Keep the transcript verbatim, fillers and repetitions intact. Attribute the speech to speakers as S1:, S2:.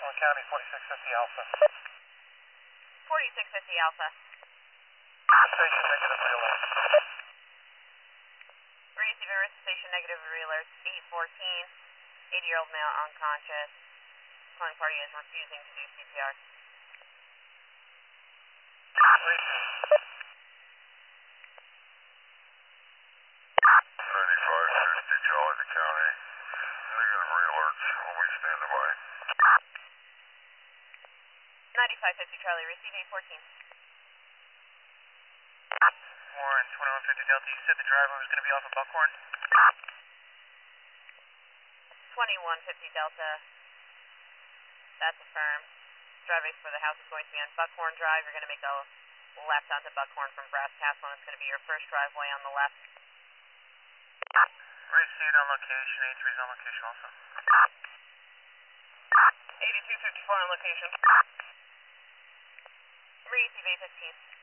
S1: Cumberland County, forty-six fifty Alpha.
S2: forty-six fifty Alpha.
S1: Station negative relay.
S2: Receiving risk station negative relay, eight fourteen, eighty-year-old male unconscious. Calling party is refusing to do C P R.
S3: ninety-five fifty Charlie County. Negative re-alerts. Will we stand by?
S2: ninety-five fifty Charlie, receive eight fourteen.
S1: Warren, twenty-one fifty Delta, you said the driver was going to be off of Buckhorn?
S2: twenty-one fifty Delta. That's affirmed. Driving for the house is going to be on Buckhorn Drive. You're going to make a left onto Buckhorn from Brass Castle, and it's going to be your first driveway on the left.
S1: Receive on location, eighty-three is on location also.
S2: eighty-two fifty-four on location. Receive eight fifteen.